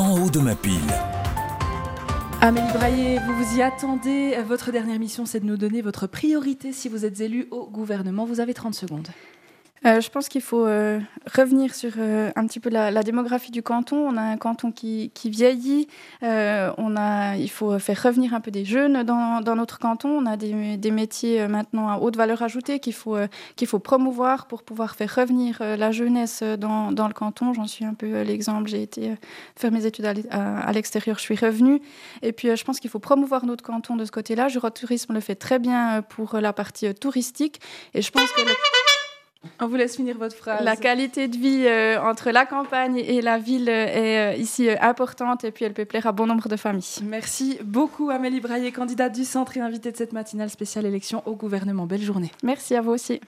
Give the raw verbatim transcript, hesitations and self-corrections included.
En haut de ma pile. Amélie Braillet, vous vous y attendez. Votre dernière mission, c'est de nous donner votre priorité si vous êtes élu au gouvernement. Vous avez trente secondes. Euh, je pense qu'il faut euh, revenir sur euh, un petit peu la, la démographie du canton. On a un canton qui, qui vieillit. Euh, on a, il faut faire revenir un peu des jeunes dans, dans notre canton. On a des, des métiers euh, maintenant à haute valeur ajoutée qu'il faut, euh, qu'il faut promouvoir pour pouvoir faire revenir euh, la jeunesse dans, dans le canton. J'en suis un peu euh, l'exemple. J'ai été euh, faire mes études à, à, à l'extérieur. Je suis revenue. Et puis, euh, je pense qu'il faut promouvoir notre canton de ce côté-là. Jurotourisme le fait très bien pour la partie euh, touristique. Et je pense que... Le... On vous laisse finir votre phrase. La qualité de vie euh, entre la campagne et la ville euh, est euh, ici euh, importante et puis elle peut plaire à bon nombre de familles. Merci beaucoup Amélie Braillet, candidate du centre et invitée de cette matinale spéciale élection au gouvernement. Belle journée. Merci à vous aussi.